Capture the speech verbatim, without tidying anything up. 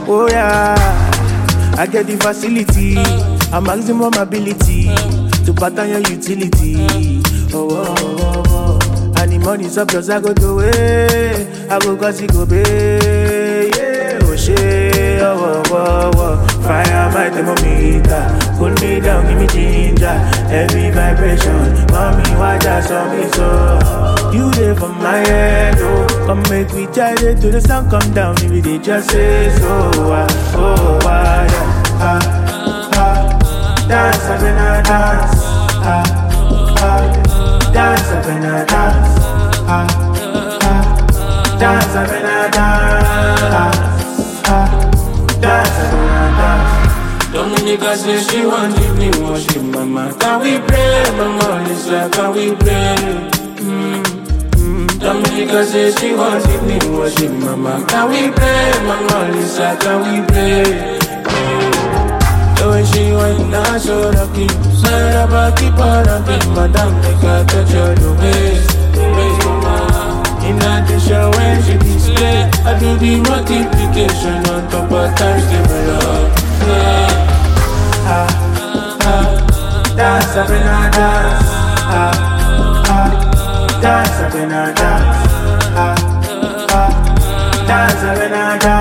Oh yeah, I get the facility, a maximum ability to pattern your utility. Oh, oh, oh, oh. And the money's up, just I go to it. I go cause it go pay. Yeah, oh shit, oh, oh, oh, oh. Fire my thermometer, pull me down, give me ginger. Every vibration, mommy, why just on me so? You there for my head, oh. Come make me charge it till the sun come down. If they just say so, ah, oh, ah, yeah, ah, ah. Dance, I'm in a dance, ah, ah. Dance, I'm in a dance, ah, ah. Dance, I'm in a dance, ah, ah. Dance, I'm in a dance. Dominica says she want evening worship, mama. Can we pray, mama? Lisa, can we pray? Mm. Dominica says she wants evening worship, mama. Can we pray, mama? Lisa, can we pray? The way she went down so lucky, sorry about keep on rocking, madam, make her touch your waist, waist, mama. In addition, when she display, I do the multiplication on top of times develop. Yeah. Ah, ah, dance up in a dance. Ah, ah, dance up in a dance. Ah, ah, dance up in a dance.